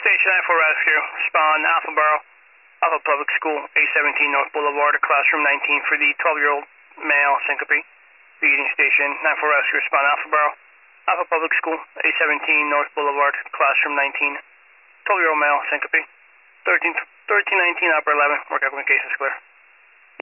Station 9 for rescue. Respond Alphaboro, Alpha Public School, A17 North Boulevard, classroom 19 for the 12-year-old male syncope. Reading Station 9 for rescue. Respond Alphaboro, Alpha Public School, A17 North Boulevard, classroom 19. 12-year-old male syncope. 1319 upper 11. Work out when case is clear.